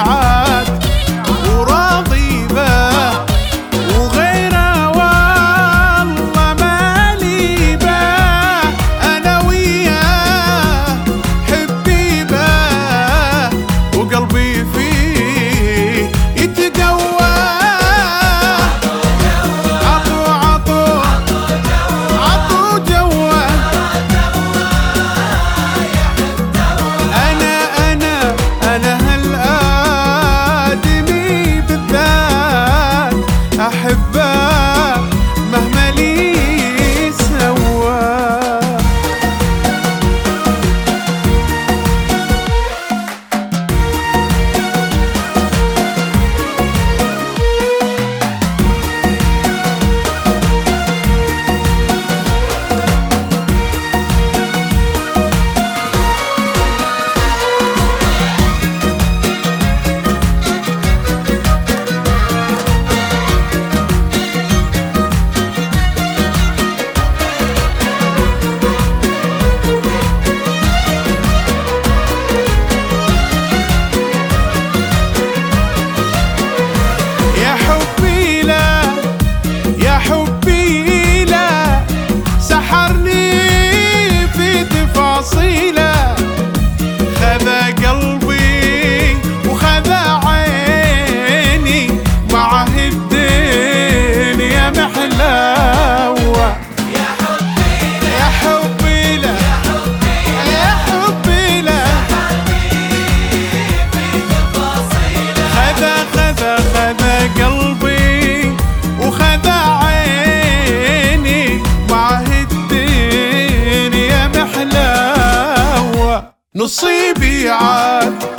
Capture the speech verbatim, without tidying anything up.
عاد وراضي به وغيره والله مالي به. أنا وياه حبي به وقلبي فيه يتقوى. عطو عطو عطو جوه. أنا أنا أنا هالآدمي بالذات أحبه مهما لي سوى. حبي له سحرني في تفاصيله. خذا قلبي وخذا عيني معه الدنيا محلاوة. يا حبي له يا حبي له يا حبي له خذا خذا خذا قلبي وخذا عيني معه الدنيا محلاوة. نصيبي عاد